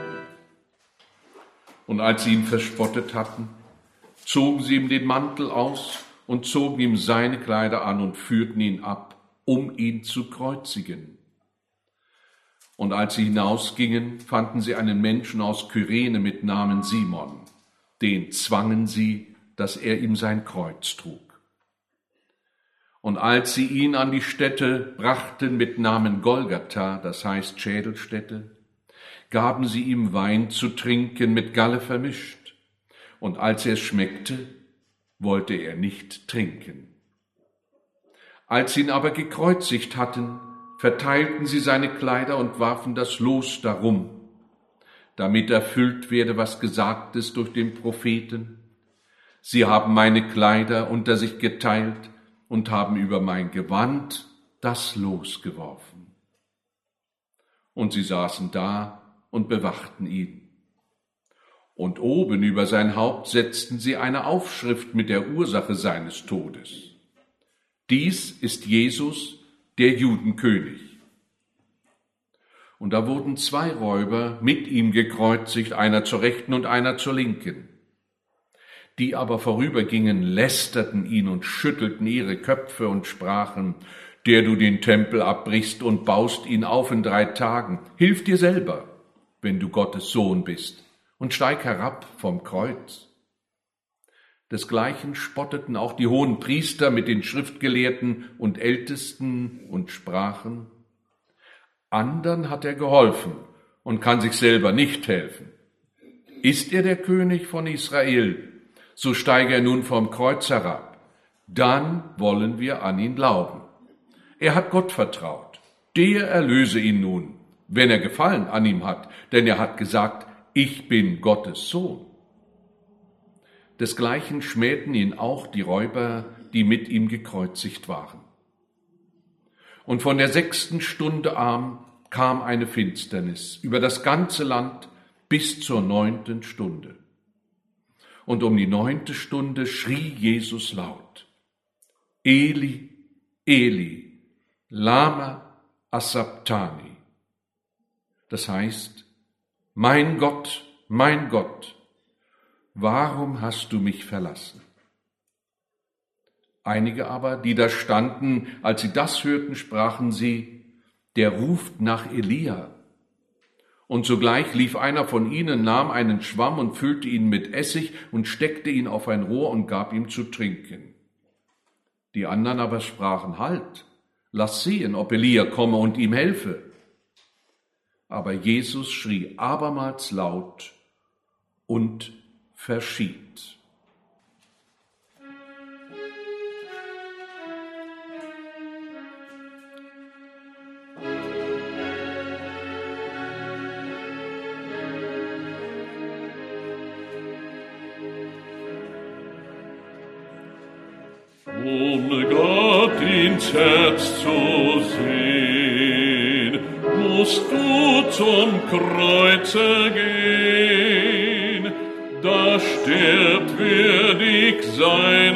Und als sie ihn verspottet hatten, zogen sie ihm den Mantel aus und zogen ihm seine Kleider an und führten ihn ab, um ihn zu kreuzigen. Und als sie hinausgingen, fanden sie einen Menschen aus Kyrene mit Namen Simon. Den zwangen sie, dass er ihm sein Kreuz trug. Und als sie ihn an die Stätte brachten mit Namen Golgatha, das heißt Schädelstätte, gaben sie ihm Wein zu trinken mit Galle vermischt. Und als er es schmeckte, wollte er nicht trinken. Als sie ihn aber gekreuzigt hatten, verteilten sie seine Kleider und warfen das Los darum, damit erfüllt werde, was gesagt ist durch den Propheten. Sie haben meine Kleider unter sich geteilt und haben über mein Gewand das Los geworfen. Und sie saßen da und bewachten ihn. Und oben über sein Haupt setzten sie eine Aufschrift mit der Ursache seines Todes. Dies ist Jesus, der Judenkönig. Und da wurden zwei Räuber mit ihm gekreuzigt, einer zur Rechten und einer zur Linken. Die aber vorübergingen, lästerten ihn und schüttelten ihre Köpfe und sprachen, der du den Tempel abbrichst und baust ihn auf in drei Tagen, hilf dir selber, wenn du Gottes Sohn bist, und steig herab vom Kreuz. Desgleichen spotteten auch die hohen Priester mit den Schriftgelehrten und Ältesten und sprachen, andern hat er geholfen und kann sich selber nicht helfen. Ist er der König von Israel, so steige er nun vom Kreuz herab. Dann wollen wir an ihn glauben. Er hat Gott vertraut. Der erlöse ihn nun, wenn er Gefallen an ihm hat, denn er hat gesagt, ich bin Gottes Sohn. Desgleichen schmähten ihn auch die Räuber, die mit ihm gekreuzigt waren. Und von der sechsten Stunde an kam eine Finsternis über das ganze Land bis zur neunten Stunde. Und um die neunte Stunde schrie Jesus laut, Eli, Eli, lama sabachthani. Das heißt, mein Gott, mein Gott, warum hast du mich verlassen? Einige aber, die da standen, als sie das hörten, sprachen sie, der ruft nach Elia. Und sogleich lief einer von ihnen, nahm einen Schwamm und füllte ihn mit Essig und steckte ihn auf ein Rohr und gab ihm zu trinken. Die anderen aber sprachen, halt, lass sehen, ob Elia komme und ihm helfe. Aber Jesus schrie abermals laut und verschied. Um Gott ins Herz zu sehen, musst du zum Kreuze gehen. Da stirbt würdig sein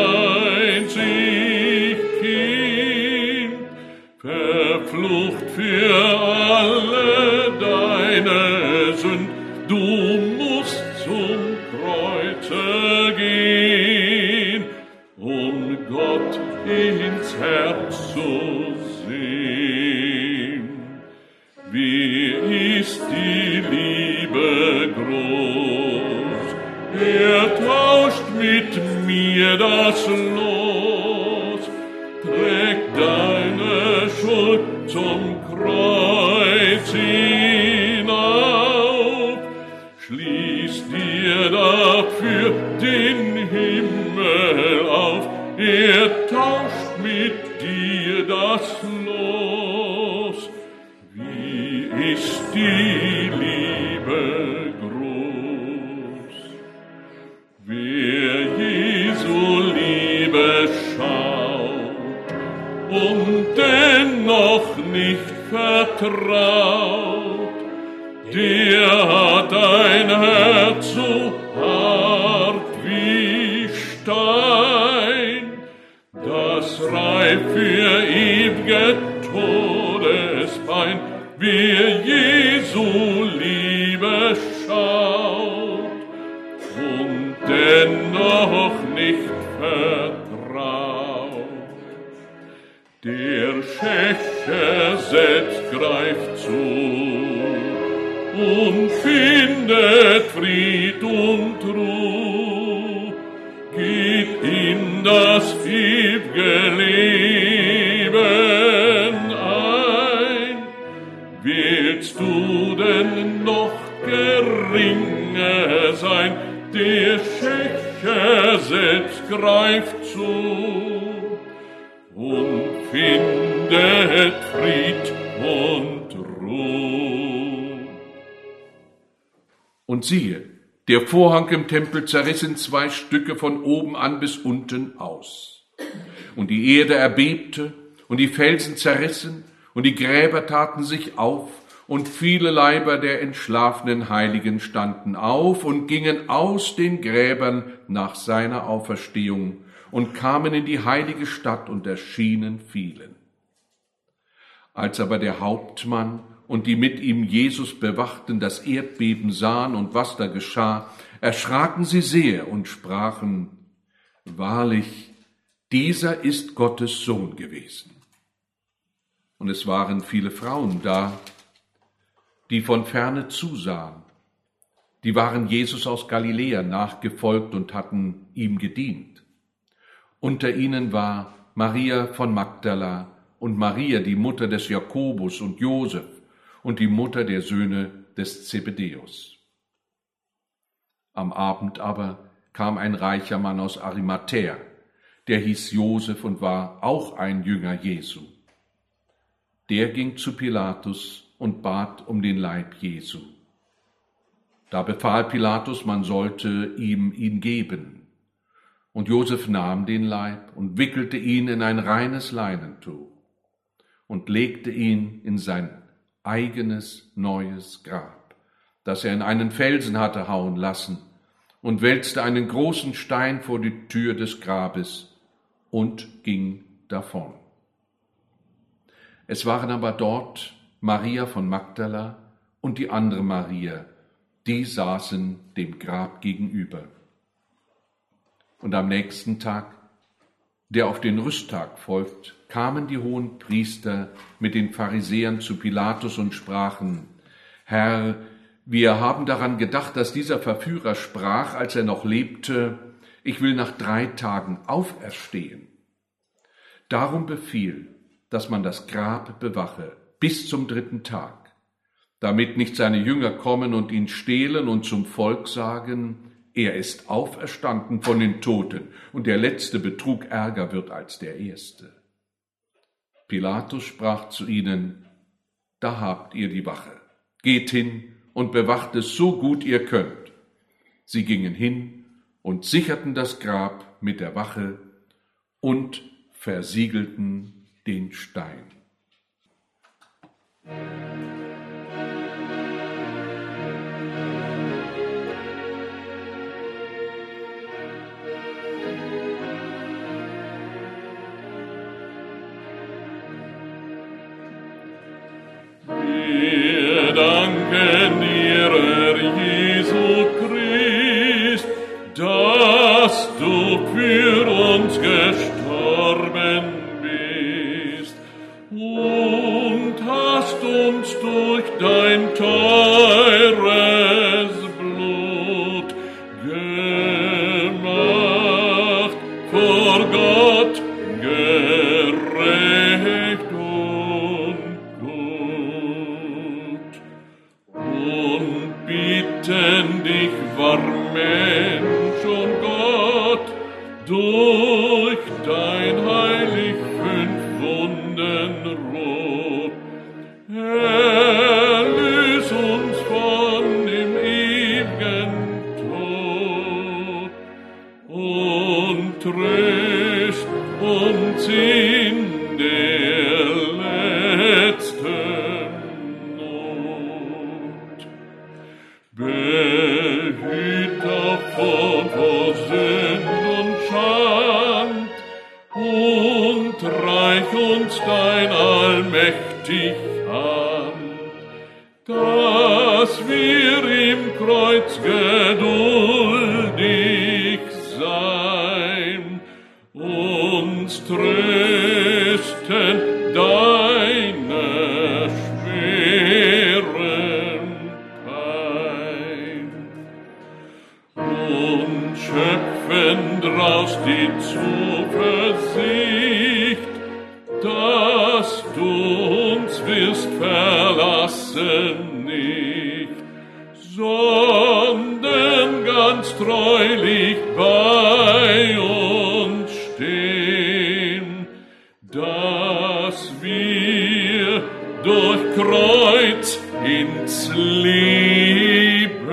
einzig Kind, verflucht für alle deine Sünd. Du musst zum Kreuze gehen, um Gott ins Herz zu sehen. Wie ist die Liebe groß, er tauscht mit mir das Los, trägt deine Schuld zum Kreuz hinauf, schließt dir dafür den Himmel auf, er tauscht mit dir das Los. Wie ist die Liebe groß? Wer Jesu Liebe schaut und dennoch nicht vertraut, der hat ein Herz so hart wie Stein, das reif für ewige Todespein. Wer Jesu Liebe schaut und dennoch nicht vertraut, der Schächer selbst greift zu und findet Fried und Ruhe, geht in das ewige Leben ein. Willst du denn noch geringer sein? Der Schächer selbst greift zu und findet Fried und Ruhe. Und siehe, der Vorhang im Tempel zerriss in zwei Stücke von oben an bis unten aus. Und die Erde erbebte und die Felsen zerrissen und die Gräber taten sich auf und viele Leiber der entschlafenen Heiligen standen auf und gingen aus den Gräbern nach seiner Auferstehung und kamen in die heilige Stadt und erschienen vielen. Als aber der Hauptmann und die mit ihm Jesus bewachten das Erdbeben sahen und was da geschah, erschraken sie sehr und sprachen, wahrlich, dieser ist Gottes Sohn gewesen. Und es waren viele Frauen da, die von ferne zusahen. Die waren Jesus aus Galiläa nachgefolgt und hatten ihm gedient. Unter ihnen war Maria von Magdala und Maria, die Mutter des Jakobus und Josef, und die Mutter der Söhne des Zebedäus. Am Abend aber kam ein reicher Mann aus Arimathäa, der hieß Josef und war auch ein Jünger Jesu. Der ging zu Pilatus und bat um den Leib Jesu. Da befahl Pilatus, man sollte ihm ihn geben. Und Josef nahm den Leib und wickelte ihn in ein reines Leinentuch und legte ihn in sein eigenes neues Grab, das er in einen Felsen hatte hauen lassen, und wälzte einen großen Stein vor die Tür des Grabes und ging davon. Es waren aber dort Maria von Magdala und die andere Maria, die saßen dem Grab gegenüber. Und am nächsten Tag, der auf den Rüsttag folgt, kamen die hohen Priester mit den Pharisäern zu Pilatus und sprachen: Herr, wir haben daran gedacht, dass dieser Verführer sprach, als er noch lebte: Ich will nach drei Tagen auferstehen. Darum befiehl, dass man das Grab bewache bis zum dritten Tag, damit nicht seine Jünger kommen und ihn stehlen und zum Volk sagen: Er ist auferstanden von den Toten, und der letzte Betrug ärger wird als der erste. Pilatus sprach zu ihnen: Da habt ihr die Wache. Geht hin und bewacht es so gut ihr könnt. Sie gingen hin und sicherten das Grab mit der Wache und versiegelten den Stein. Wir danken dir, Herr Jesu Christ, dass du für uns gestorben bist und hast uns durch dein teures Blut gemacht vor Gott gerecht und gut. Und bitten dich, wahr Mensch und Gott, durch dein heilig fünf Wunden rot, erlös uns von dem ewigen Tod und tröst uns in der letzten Not. Behüt davon vor Sünd und Schand und reich uns dein allmächtig Hand, dass wir im Kreuz geduldig sein, uns trösten deine schweren Pein und schöpfen draus die Zuversicht, dass du uns wirst verlassen nicht, sondern ganz treulich bei uns stehen, dass wir durch Kreuz ins Leben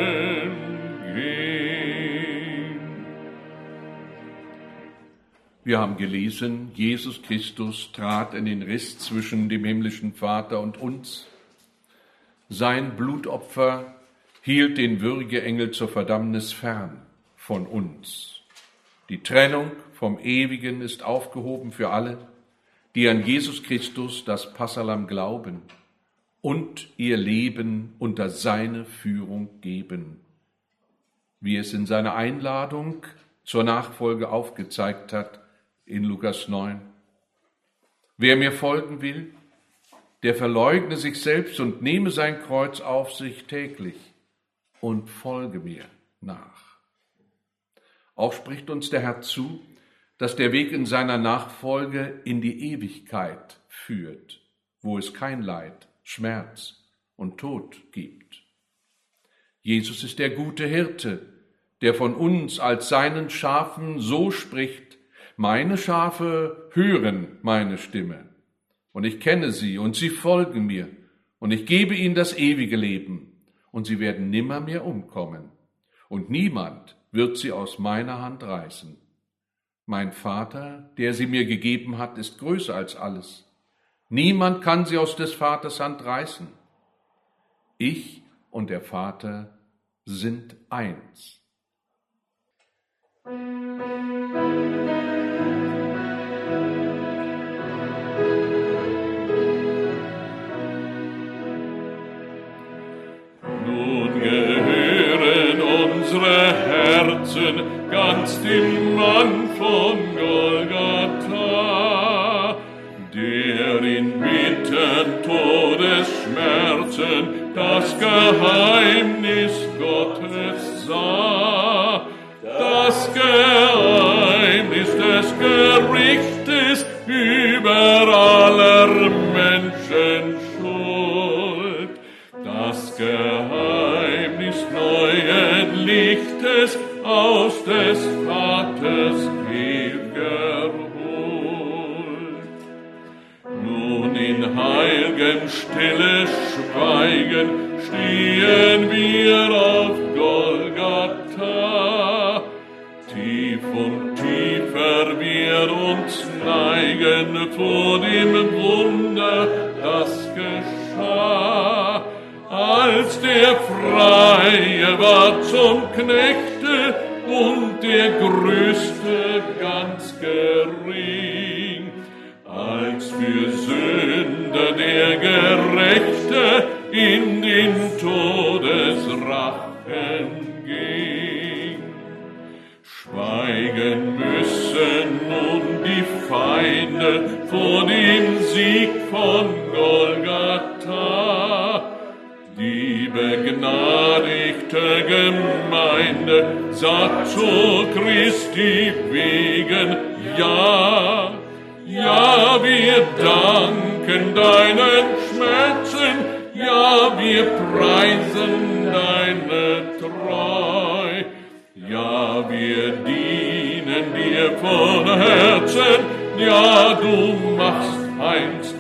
gehen. Wir haben gelesen, Jesus Christus trat in den Riss zwischen dem himmlischen Vater und uns. Sein Blutopfer hielt den Würgeengel zur Verdammnis fern von uns. Die Trennung vom Ewigen ist aufgehoben für alle, die an Jesus Christus, das Passahlamm, glauben und ihr Leben unter seine Führung geben, wie es in seiner Einladung zur Nachfolge aufgezeigt hat in Lukas neun. Wer mir folgen will, der verleugne sich selbst und nehme sein Kreuz auf sich täglich und folge mir nach. Auch spricht uns der Herr zu, dass der Weg in seiner Nachfolge in die Ewigkeit führt, wo es kein Leid, Schmerz und Tod gibt. Jesus ist der gute Hirte, der von uns als seinen Schafen so spricht: Meine Schafe hören meine Stimme, und ich kenne sie, und sie folgen mir, und ich gebe ihnen das ewige Leben, und sie werden nimmermehr umkommen, und niemand wird sie aus meiner Hand reißen. Mein Vater, der sie mir gegeben hat, ist größer als alles. Niemand kann sie aus des Vaters Hand reißen. Ich und der Vater sind eins. Musik Nun gehören unsere Herzen ganz dem Mann von Golgatha, der in bittern Todesschmerzen das Geheimnis Gottes sah, das Geheimnis des Gerichtes über aller Menschen Schuld, das Geheimnis neuen Lichtes aus des Vaters Heer geholt. Nun in heilgem stille Schweigen stehen wir auf Golgatha. Tief und tiefer wir uns neigen vor dem Wunder, das geschah, als der Freie war zum Knechte und der Größte ganz gering, als für Sünder der Gerechte in den Todesrachen ging. Schweigen müssen nun die Feinde vor dem Sieg von Golgatha. Die begnadigte Gemeinde sagt zu Christi wegen, ja, ja, wir danken deinen Schmerzen, ja, wir preisen deine Treu, ja, wir dienen dir von Herzen, ja, du machst einst